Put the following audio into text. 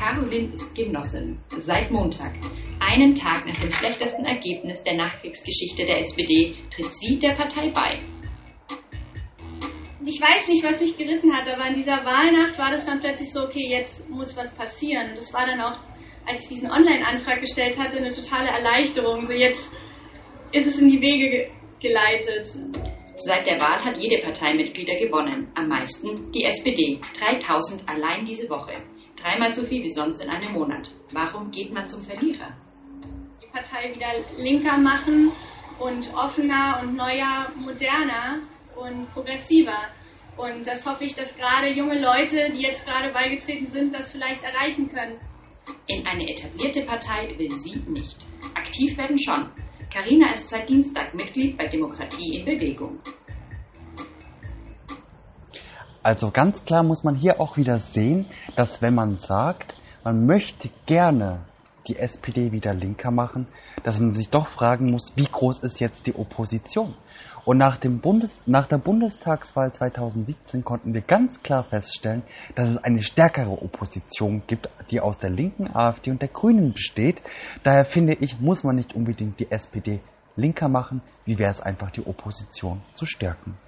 Caroline ist Genossin. Seit Montag, einen Tag nach dem schlechtesten Ergebnis der Nachkriegsgeschichte der SPD, tritt sie der Partei bei. Ich weiß nicht, was mich geritten hat, aber in dieser Wahlnacht war das dann plötzlich so, okay, jetzt muss was passieren. Und das war dann auch, als ich diesen Online-Antrag gestellt hatte, eine totale Erleichterung. So jetzt ist es in die Wege geleitet. Seit der Wahl hat jede Partei Mitglieder gewonnen. Am meisten die SPD. 3000 allein diese Woche. 3-mal so viel wie sonst in einem Monat. Warum geht man zum Verlierer? Die Partei wieder linker machen und offener und neuer, moderner und progressiver. Und das hoffe ich, dass gerade junge Leute, die jetzt gerade beigetreten sind, das vielleicht erreichen können. In eine etablierte Partei will sie nicht. Aktiv werden schon. Carina ist seit Dienstag Mitglied bei Demokratie in Bewegung. Also ganz klar muss man hier auch wieder sehen, dass wenn man sagt, man möchte gerne die SPD wieder linker machen, dass man sich doch fragen muss, wie groß ist jetzt die Opposition? Und nach der Bundestagswahl 2017 konnten wir ganz klar feststellen, dass es eine stärkere Opposition gibt, die aus der linken AfD und der Grünen besteht. Daher finde ich, muss man nicht unbedingt die SPD linker machen, wie wäre es einfach, die Opposition zu stärken.